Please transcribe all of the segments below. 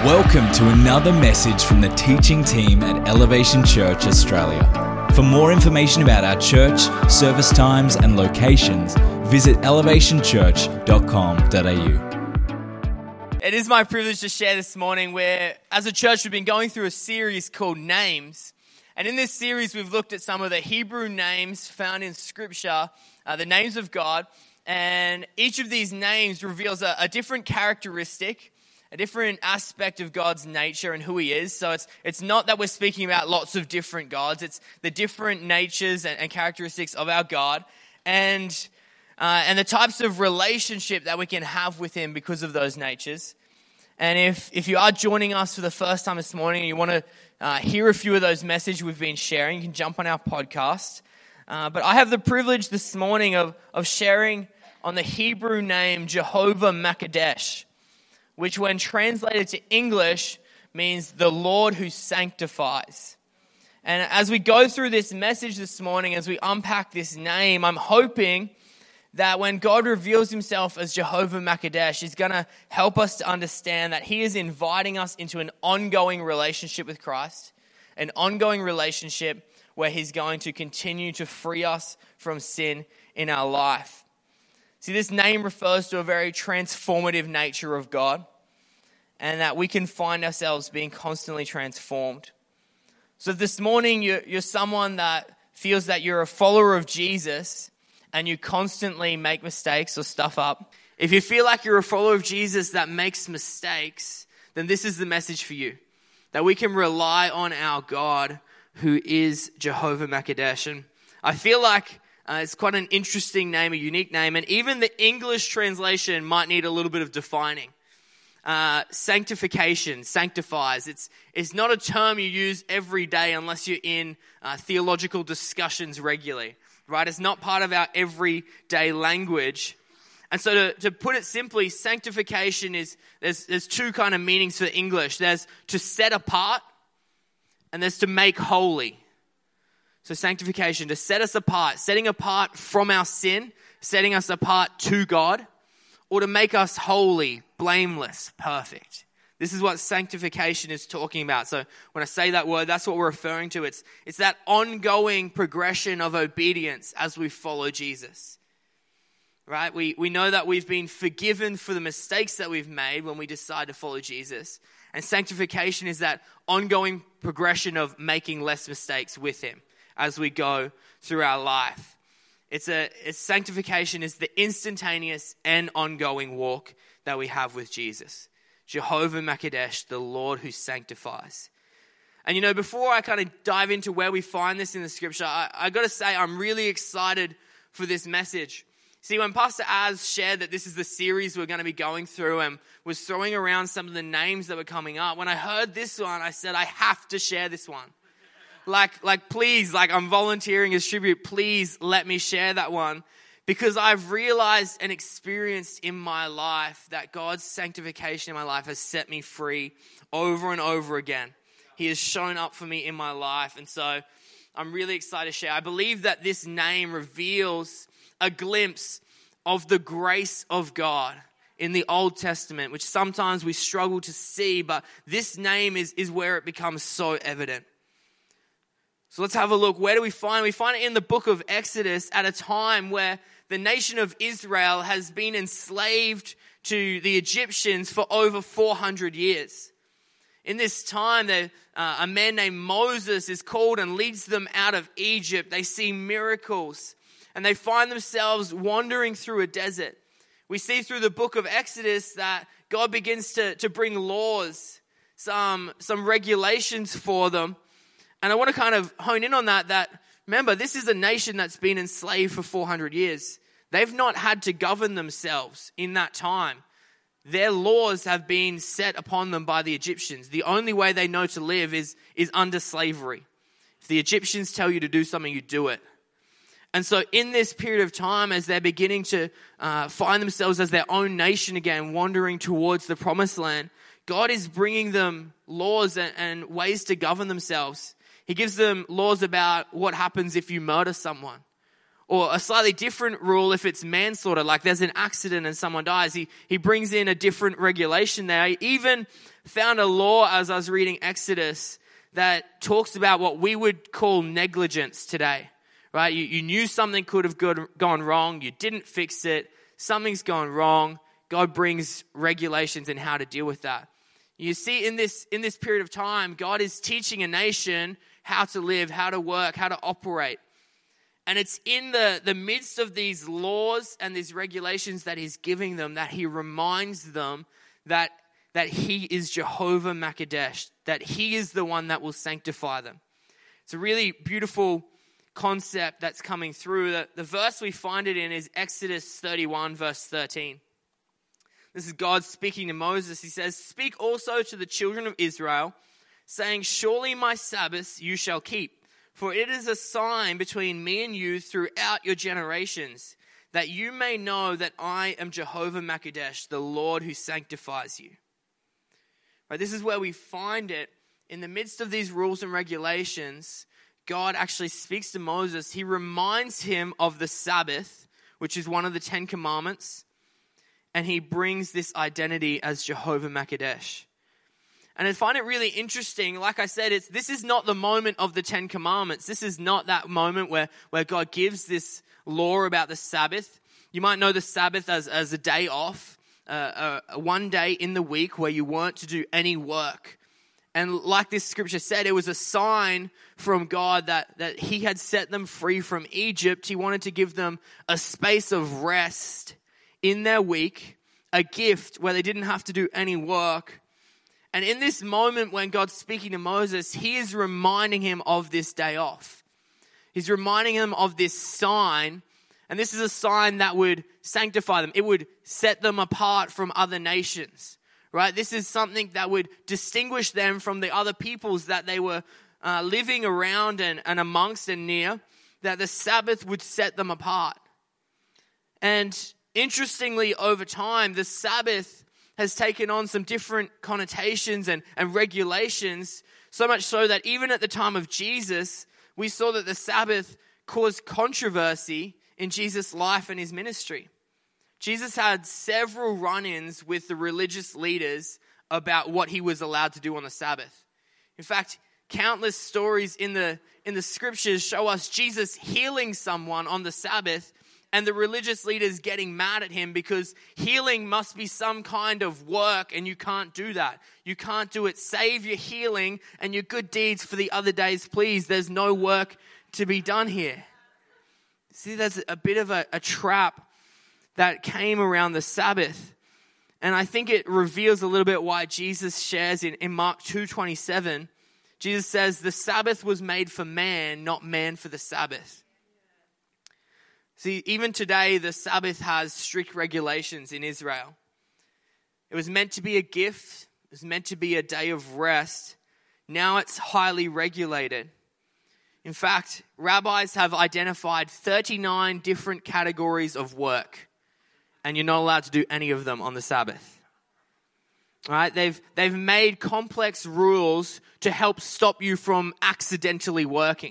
Welcome to another message from the teaching team at Elevation Church Australia. For more information about our church, service times and locations, visit elevationchurch.com.au. It is my privilege to share this morning where, as a church, we've been going through a series called Names. And in this series, we've looked at some of the Hebrew names found in Scripture, the names of God. And each of these names reveals a different characteristic, a different aspect of God's nature and who He is. So it's not that we're speaking about lots of different gods. It's the different natures and characteristics of our God, and the types of relationship that we can have with Him because of those natures. And if you are joining us for the first time this morning and you want to hear a few of those messages we've been sharing, you can jump on our podcast. But I have the privilege this morning of sharing on the Hebrew name Jehovah Makadesh, which when translated to English means the Lord who sanctifies. And as we go through this message this morning, as we unpack this name, I'm hoping that when God reveals Himself as Jehovah Makadesh, He's going to help us to understand that He is inviting us into an ongoing relationship with Christ, an ongoing relationship where He's going to continue to free us from sin in our life. See, this name refers to a very transformative nature of God, and that we can find ourselves being constantly transformed. So if this morning you're someone that feels that you're a follower of Jesus and you constantly make mistakes or stuff up, if you feel like you're a follower of Jesus that makes mistakes, then this is the message for you, that we can rely on our God who is Jehovah Makadesh. And I feel like it's quite an interesting name, a unique name, and even the English translation might need a little bit of defining. Sanctification, sanctifies. It's not a term you use every day unless you're in theological discussions regularly, right? It's not part of our everyday language. And so to put it simply, sanctification is, there's two kind of meanings for English. There's to set apart and there's to make holy. So sanctification, to set us apart, setting apart from our sin, setting us apart to God, or to make us holy, blameless, perfect. This is what sanctification is talking about. So when I say that word, that's what we're referring to. It's that ongoing progression of obedience as we follow Jesus. Right? We know that we've been forgiven for the mistakes that we've made when we decide to follow Jesus. And sanctification is that ongoing progression of making less mistakes with Him as we go through our life. It's sanctification is the instantaneous and ongoing walk that we have with Jesus. Jehovah Makadesh, the Lord who sanctifies. And you know, before I kind of dive into where we find this in the Scripture, I got to say I'm really excited for this message. See, when Pastor Az shared that this is the series we're going to be going through and was throwing around some of the names that were coming up, when I heard this one, I said, I have to share this one. Like, please, I'm volunteering as tribute. Please let me share that one, because I've realized and experienced in my life that God's sanctification in my life has set me free over and over again. He has shown up for me in my life. And so I'm really excited to share. I believe that this name reveals a glimpse of the grace of God in the Old Testament, which sometimes we struggle to see, but this name is where it becomes so evident. So let's have a look. Where do we find it? We find it in the book of Exodus at a time where the nation of Israel has been enslaved to the Egyptians for over 400 years. In this time, a man named Moses is called and leads them out of Egypt. They see miracles and they find themselves wandering through a desert. We see through the book of Exodus that God begins to bring laws, some regulations for them. And I want to kind of hone in on that remember, this is a nation that's been enslaved for 400 years. They've not had to govern themselves in that time. Their laws have been set upon them by the Egyptians. The only way they know to live is under slavery. If the Egyptians tell you to do something, you do it. And so in this period of time, as they're beginning to find themselves as their own nation again, wandering towards the promised land, God is bringing them laws and ways to govern themselves. He gives them laws about what happens if you murder someone. Or a slightly different rule if it's manslaughter, like there's an accident and someone dies. He brings in a different regulation there. Even found a law as I was reading Exodus that talks about what we would call negligence today, right? You knew something could have gone wrong. You didn't fix it. Something's gone wrong. God brings regulations in how to deal with that. You see, in this period of time, God is teaching a nation how to live, how to work, how to operate. And it's in the midst of these laws and these regulations that he's giving them that he reminds them that he is Jehovah Makadesh, that he is the one that will sanctify them. It's a really beautiful concept that's coming through. The verse we find it in is Exodus 31, verse 13. This is God speaking to Moses. He says, "Speak also to the children of Israel, saying, surely my Sabbaths you shall keep. For it is a sign between me and you throughout your generations, that you may know that I am Jehovah Makadesh, the Lord who sanctifies you." Right, this is where we find it. In the midst of these rules and regulations, God actually speaks to Moses. He reminds him of the Sabbath, which is one of the 10 Commandments, and he brings this identity as Jehovah Makadesh. And I find it really interesting. Like I said, this is not the moment of the 10 Commandments. This is not that moment where God gives this law about the Sabbath. You might know the Sabbath as a day off, one day in the week where you weren't to do any work. And like this scripture said, it was a sign from God that he had set them free from Egypt. He wanted to give them a space of rest in their week, a gift where they didn't have to do any work. And in this moment when God's speaking to Moses, he is reminding him of this day off. He's reminding him of this sign, and this is a sign that would sanctify them. It would set them apart from other nations, right? This is something that would distinguish them from the other peoples that they were living around and amongst and near, that the Sabbath would set them apart. And interestingly, over time, the Sabbath has taken on some different connotations and regulations, so much so that even at the time of Jesus, we saw that the Sabbath caused controversy in Jesus' life and his ministry. Jesus had several run-ins with the religious leaders about what he was allowed to do on the Sabbath. In fact, countless stories in the scriptures show us Jesus healing someone on the Sabbath, and the religious leaders getting mad at him because healing must be some kind of work and you can't do that. You can't do it. Save your healing and your good deeds for the other days, please. There's no work to be done here. See, there's a bit of a trap that came around the Sabbath. And I think it reveals a little bit why Jesus shares in Mark 2:27. Jesus says, "The Sabbath was made for man, not man for the Sabbath." See, even today, the Sabbath has strict regulations in Israel. It was meant to be a gift. It was meant to be a day of rest. Now it's highly regulated. In fact, rabbis have identified 39 different categories of work, and you're not allowed to do any of them on the Sabbath. All right? They've made complex rules to help stop you from accidentally working.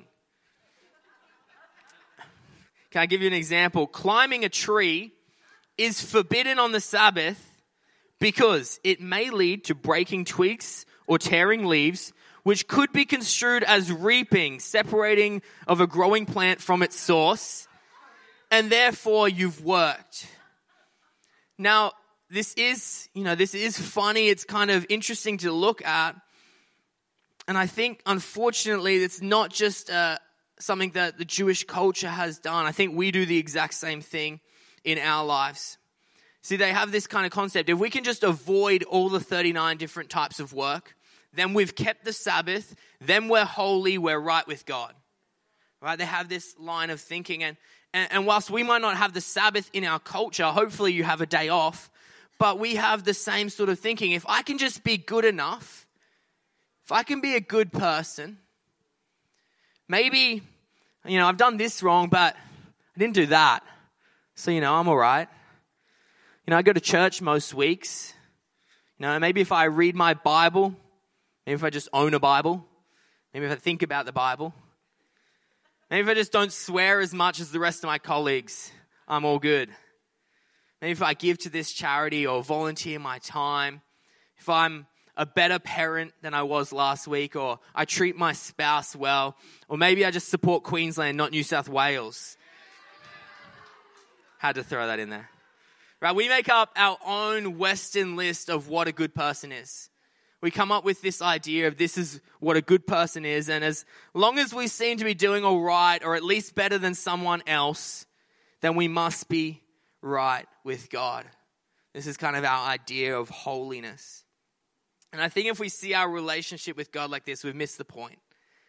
Can I give you an example? Climbing a tree is forbidden on the Sabbath because it may lead to breaking twigs or tearing leaves, which could be construed as reaping, separating of a growing plant from its source, and therefore you've worked. Now, this is funny. It's kind of interesting to look at. And I think, unfortunately, it's not just something that the Jewish culture has done. I think we do the exact same thing in our lives. See, they have this kind of concept. If we can just avoid all the 39 different types of work, then we've kept the Sabbath, then we're holy, we're right with God. Right? They have this line of thinking. And whilst we might not have the Sabbath in our culture, hopefully you have a day off, but we have the same sort of thinking. If I can just be good enough, if I can be a good person, maybe, I've done this wrong, but I didn't do that. So, I'm all right. I go to church most weeks. Maybe if I read my Bible, maybe if I just own a Bible, maybe if I think about the Bible, maybe if I just don't swear as much as the rest of my colleagues, I'm all good. Maybe if I give to this charity or volunteer my time, if I'm a better parent than I was last week, or I treat my spouse well, or maybe I just support Queensland, not New South Wales. Had to throw that in there. Right, we make up our own Western list of what a good person is. We come up with this idea of this is what a good person is, and as long as we seem to be doing all right, or at least better than someone else, then we must be right with God. This is kind of our idea of holiness. And I think if we see our relationship with God like this, we've missed the point.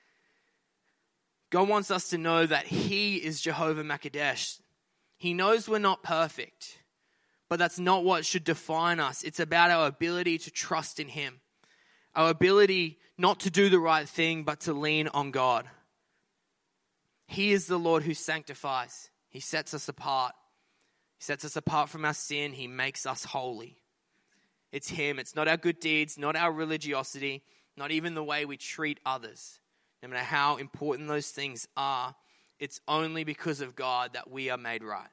God wants us to know that He is Jehovah Makadesh. He knows we're not perfect, but that's not what should define us. It's about our ability to trust in Him. Our ability not to do the right thing, but to lean on God. He is the Lord who sanctifies. He sets us apart. He sets us apart from our sin. He makes us holy. It's Him. It's not our good deeds, not our religiosity, not even the way we treat others. No matter how important those things are, it's only because of God that we are made right.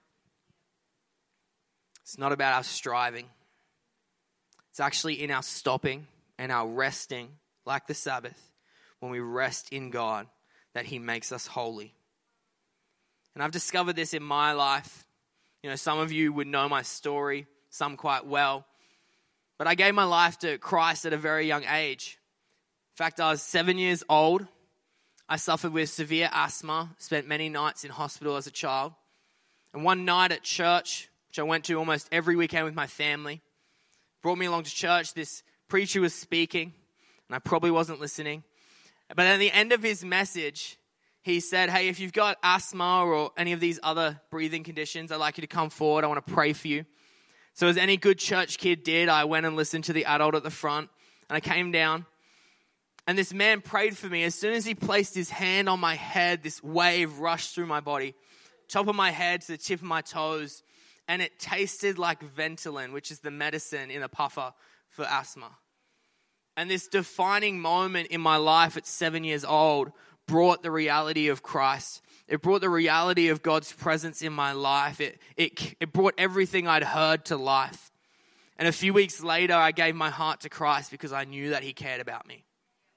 It's not about our striving. It's actually in our stopping and our resting, like the Sabbath, when we rest in God, that He makes us holy. And I've discovered this in my life. You know, some of you would know my story, some quite well. But I gave my life to Christ at a very young age. In fact, I was 7 years old. I suffered with severe asthma, spent many nights in hospital as a child. And one night at church, which I went to almost every weekend with my family, brought me along to church. This preacher was speaking, and I probably wasn't listening. But at the end of his message, he said, hey, if you've got asthma or any of these other breathing conditions, I'd like you to come forward. I want to pray for you. So as any good church kid did, I went and listened to the adult at the front, and I came down. And this man prayed for me. As soon as he placed his hand on my head, this wave rushed through my body, top of my head to the tip of my toes, and it tasted like Ventolin, which is the medicine in a puffer for asthma. And this defining moment in my life at 7 years old brought the reality of Christ. It brought the reality of God's presence in my life. It brought everything I'd heard to life. And a few weeks later, I gave my heart to Christ because I knew that He cared about me.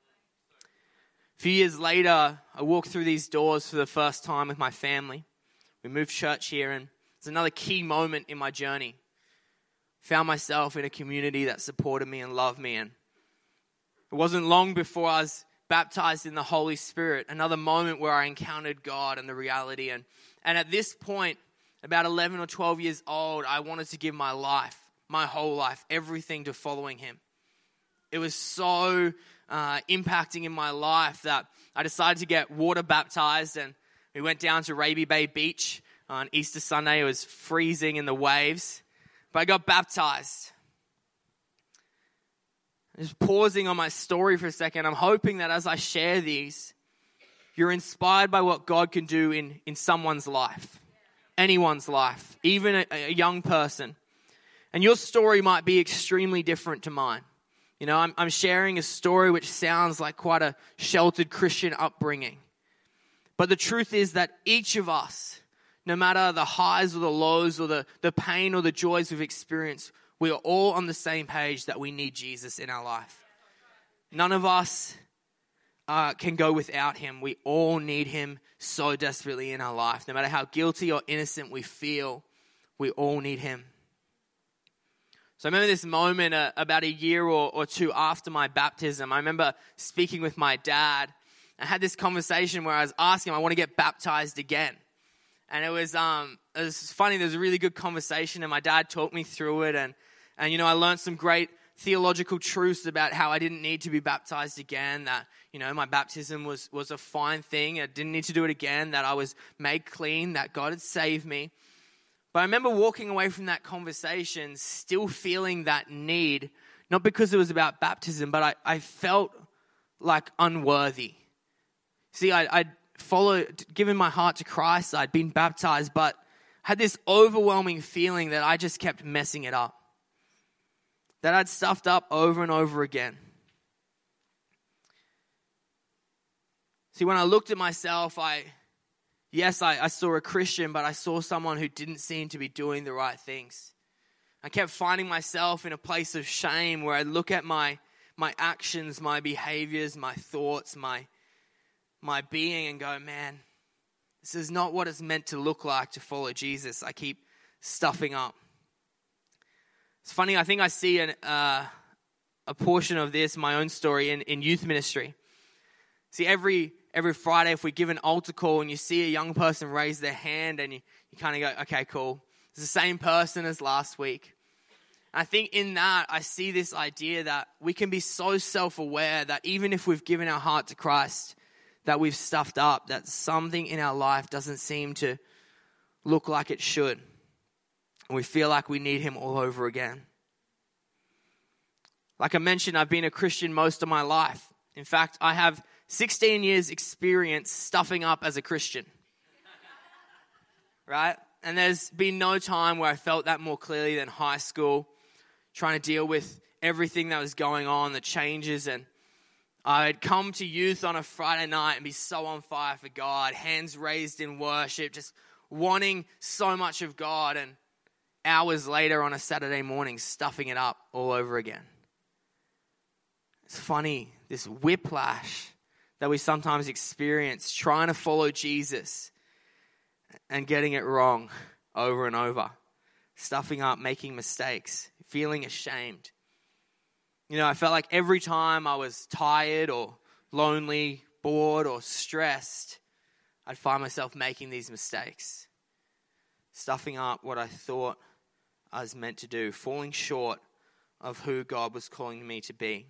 A few years later, I walked through these doors for the first time with my family. We moved church here, and it's another key moment in my journey. Found myself in a community that supported me and loved me. And it wasn't long before I was baptized in the Holy Spirit, another moment where I encountered God and the reality. And at this point, about 11 or 12 years old, I wanted to give my life, my whole life, everything to following Him. It was so impacting in my life that I decided to get water baptized, and we went down to Raby Bay Beach on Easter Sunday. It was freezing in the waves, but I got baptized. Just pausing on my story for a second, I'm hoping that as I share these, you're inspired by what God can do in someone's life, anyone's life, even a young person. And your story might be extremely different to mine. You know, I'm sharing a story which sounds like quite a sheltered Christian upbringing. But the truth is that each of us, no matter the highs or the lows or the pain or the joys we've experienced, we are all on the same page that we need Jesus in our life. None of us can go without Him. We all need Him so desperately in our life. No matter how guilty or innocent we feel, we all need Him. So I remember this moment about a year or two after my baptism. I remember speaking with my dad. I had this conversation where I was asking him, I want to get baptized again. And it was funny. There was a really good conversation, and my dad talked me through it. And you know, I learned some great theological truths about how I didn't need to be baptized again, that, you know, my baptism was a fine thing. I didn't need to do it again, that I was made clean, that God had saved me. But I remember walking away from that conversation still feeling that need, not because it was about baptism, but I felt like unworthy. See, I'd given my heart to Christ, I'd been baptized, but had this overwhelming feeling that I just kept messing it up, that I'd stuffed up over and over again. See, when I looked at myself, I saw a Christian, but I saw someone who didn't seem to be doing the right things. I kept finding myself in a place of shame where I'd look at my my actions, my behaviors, my thoughts, my being, and go, man, this is not what it's meant to look like to follow Jesus. I keep stuffing up. It's funny, I think I see a portion of this, my own story, in youth ministry. See, every Friday, if we give an altar call and you see a young person raise their hand and you kind of go, okay, cool. It's the same person as last week. And I think in that, I see this idea that we can be so self-aware that even if we've given our heart to Christ, that we've stuffed up, that something in our life doesn't seem to look like it should. And we feel like we need him all over again. Like I mentioned, I've been a Christian most of my life. In fact, I have 16 years experience stuffing up as a Christian. Right? And there's been no time where I felt that more clearly than high school, trying to deal with everything that was going on, the changes. And I'd come to youth on a Friday night and be so on fire for God, hands raised in worship, just wanting so much of God. And hours later on a Saturday morning, stuffing it up all over again. It's funny, this whiplash that we sometimes experience trying to follow Jesus and getting it wrong over and over. Stuffing up, making mistakes, feeling ashamed. You know, I felt like every time I was tired or lonely, bored or stressed, I'd find myself making these mistakes. Stuffing up what I thought I was meant to do, falling short of who God was calling me to be.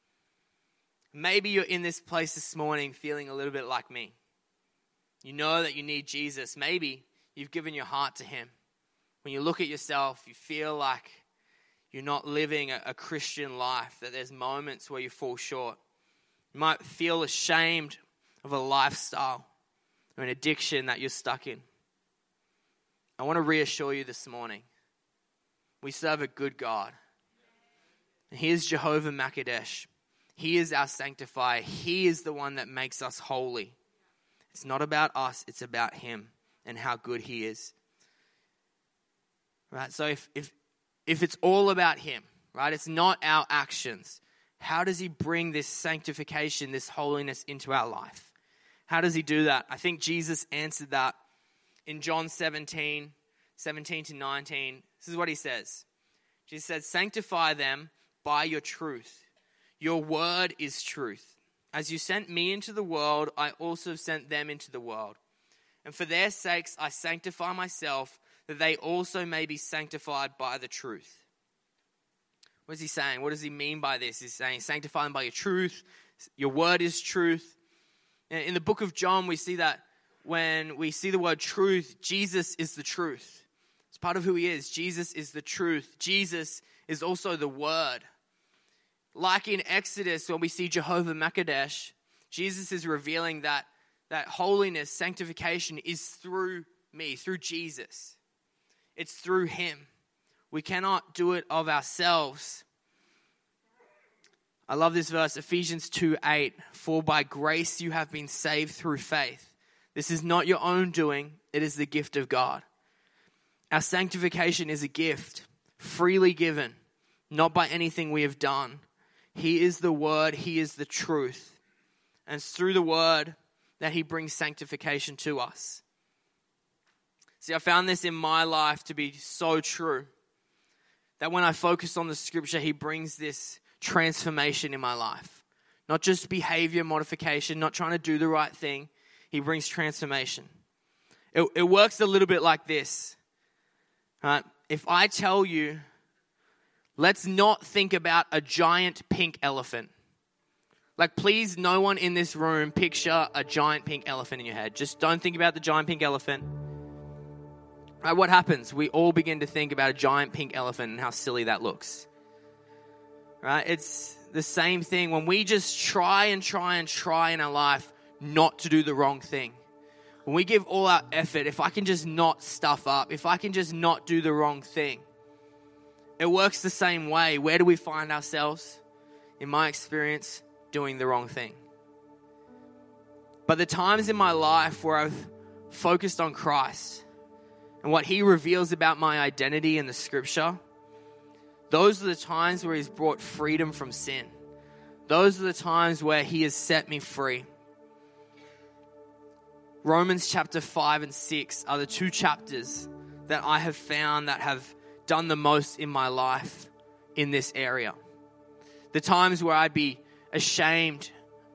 Maybe you're in this place this morning feeling a little bit like me. You know that you need Jesus. Maybe you've given your heart to him. When you look at yourself, you feel like you're not living a Christian life, that there's moments where you fall short. You might feel ashamed of a lifestyle or an addiction that you're stuck in. I want to reassure you this morning. We serve a good God. And he is Jehovah Makadesh. He is our sanctifier. He is the one that makes us holy. It's not about us, it's about him and how good he is. Right? So if it's all about him, right? It's not our actions. How does he bring this sanctification, this holiness into our life? How does he do that? I think Jesus answered that in John 17 to 19. This is what he says. Jesus said, sanctify them by your truth. Your word is truth. As you sent me into the world, I also sent them into the world. And for their sakes, I sanctify myself, that they also may be sanctified by the truth. What is he saying? What does he mean by this? He's saying, sanctify them by your truth. Your word is truth. In the book of John, we see that when we see the word truth, Jesus is the truth. It's part of who he is. Jesus is the truth. Jesus is also the word. Like in Exodus, when we see Jehovah Makadesh, Jesus is revealing that holiness, sanctification is through me, through Jesus. It's through him. We cannot do it of ourselves. I love this verse, Ephesians 2:8. For by grace you have been saved through faith. This is not your own doing, it is the gift of God. Our sanctification is a gift, freely given, not by anything we have done. He is the word, he is the truth. And it's through the word that he brings sanctification to us. See, I found this in my life to be so true. That when I focus on the scripture, he brings this transformation in my life. Not just behavior modification, not trying to do the right thing. He brings transformation. It works a little bit like this. Right? If I tell you, let's not think about a giant pink elephant. Like, please, no one in this room picture a giant pink elephant in your head. Just don't think about the giant pink elephant. Right, what happens? We all begin to think about a giant pink elephant and how silly that looks. Right? It's the same thing. When we just try in our life not to do the wrong thing. When we give all our effort, if I can just not stuff up, if I can just not do the wrong thing, it works the same way. Where do we find ourselves? In my experience, doing the wrong thing. But the times in my life where I've focused on Christ and what he reveals about my identity in the scripture, those are the times where he's brought freedom from sin. Those are the times where he has set me free. Romans chapter 5 and 6 are the two chapters that I have found that have done the most in my life in this area. The times where I'd be ashamed,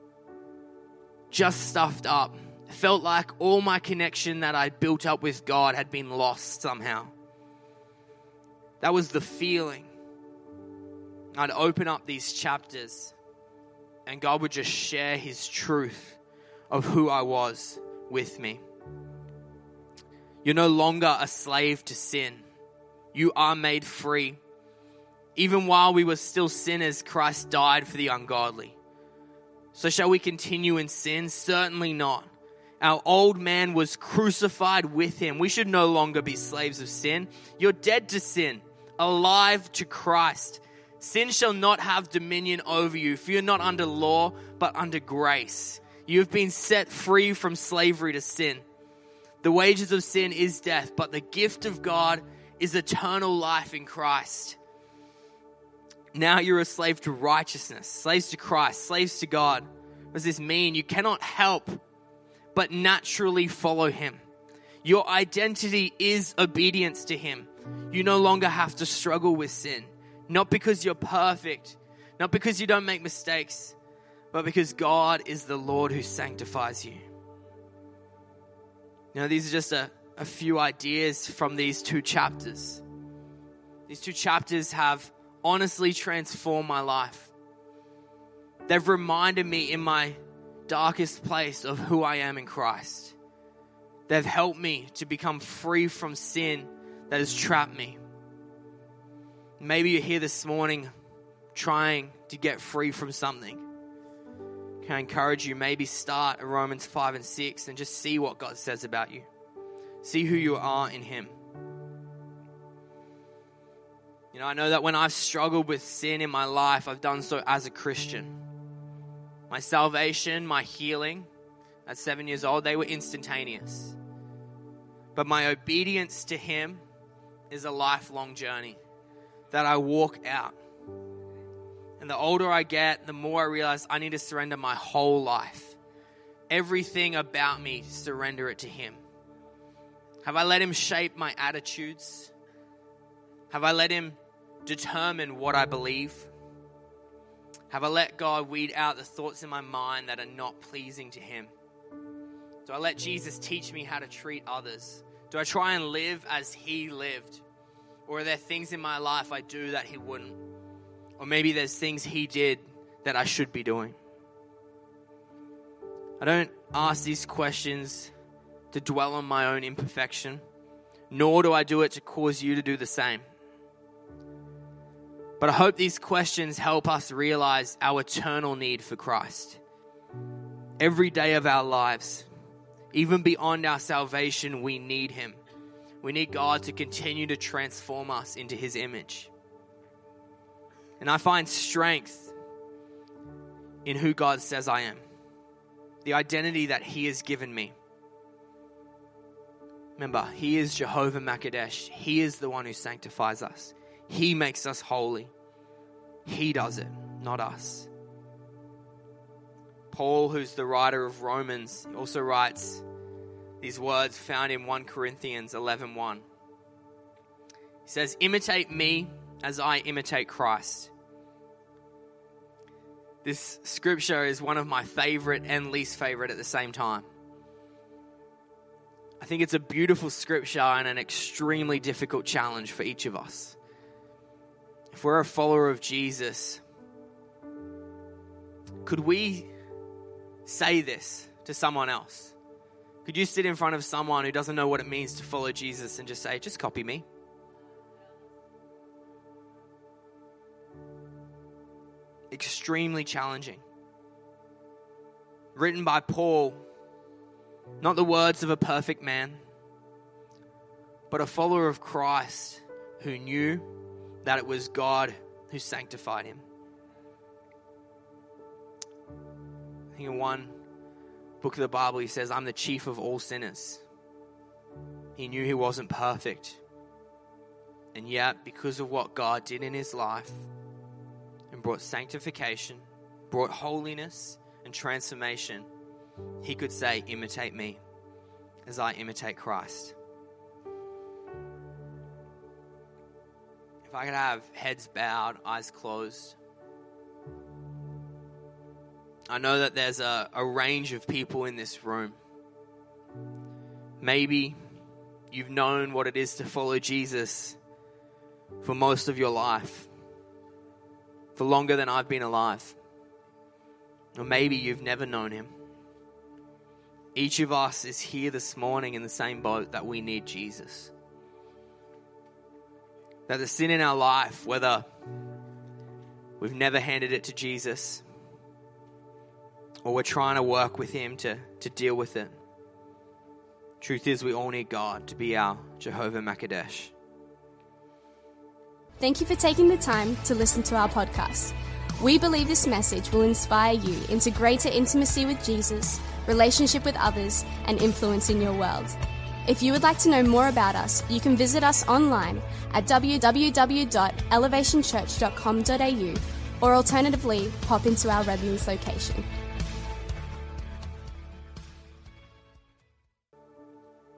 just stuffed up, felt like all my connection that I'd built up with God had been lost somehow. That was the feeling. I'd open up these chapters and God would just share his truth of who I was with me. You're no longer a slave to sin. You are made free. Even while we were still sinners, Christ died for the ungodly. So shall we continue in sin? Certainly not. Our old man was crucified with him. We should no longer be slaves of sin. You're dead to sin, alive to Christ. Sin shall not have dominion over you, for you're not under law, but under grace. You have been set free from slavery to sin. The wages of sin is death, but the gift of God is eternal life in Christ. Now you're a slave to righteousness, slaves to Christ, slaves to God. What does this mean? You cannot help but naturally follow him. Your identity is obedience to him. You no longer have to struggle with sin. Not because you're perfect, not because you don't make mistakes, but because God is the Lord who sanctifies you. You know, these are just a few ideas from these two chapters. These two chapters have honestly transformed my life. They've reminded me in my darkest place of who I am in Christ. They've helped me to become free from sin that has trapped me. Maybe you're here this morning trying to get free from something. Can I encourage you, maybe start at Romans 5 and 6 and just see what God says about you. See who you are in him. You know, I know that when I've struggled with sin in my life, I've done so as a Christian. My salvation, my healing at 7 years old, they were instantaneous. But my obedience to him is a lifelong journey that I walk out. And the older I get, the more I realize I need to surrender my whole life. Everything about me, surrender it to him. Have I let him shape my attitudes? Have I let him determine what I believe? Have I let God weed out the thoughts in my mind that are not pleasing to him? Do I let Jesus teach me how to treat others? Do I try and live as he lived? Or are there things in my life I do that he wouldn't? Or maybe there's things he did that I should be doing. I don't ask these questions to dwell on my own imperfection, nor do I do it to cause you to do the same. But I hope these questions help us realize our eternal need for Christ. Every day of our lives, even beyond our salvation, we need him. We need God to continue to transform us into his image. And I find strength in who God says I am. The identity that he has given me. Remember, he is Jehovah Makadesh. He is the one who sanctifies us. He makes us holy. He does it, not us. Paul, who's the writer of Romans, also writes these words found in 1 Corinthians 11:1. He says, imitate me as I imitate Christ. This scripture is one of my favorite and least favorite at the same time. I think it's a beautiful scripture and an extremely difficult challenge for each of us. If we're a follower of Jesus, could we say this to someone else? Could you sit in front of someone who doesn't know what it means to follow Jesus and just say, just copy me? Extremely challenging. Written by Paul, not the words of a perfect man, but a follower of Christ who knew that it was God who sanctified him. I think in one book of the Bible, he says, I'm the chief of all sinners. He knew he wasn't perfect. And yet, because of what God did in his life and brought sanctification, brought holiness and transformation, he could say, imitate me as I imitate Christ. If I could have heads bowed, eyes closed. I know that there's a range of people in this room. Maybe you've known what it is to follow Jesus for most of your life, for longer than I've been alive. Or maybe you've never known him. Each of us is here this morning in the same boat that we need Jesus. That the sin in our life, whether we've never handed it to Jesus or we're trying to work with him to deal with it. Truth is, we all need God to be our Jehovah Makadesh. Thank you for taking the time to listen to our podcast. We believe this message will inspire you into greater intimacy with Jesus, relationship with others, and influence in your world. If you would like to know more about us, you can visit us online at www.elevationchurch.com.au or alternatively, pop into our Redlands location.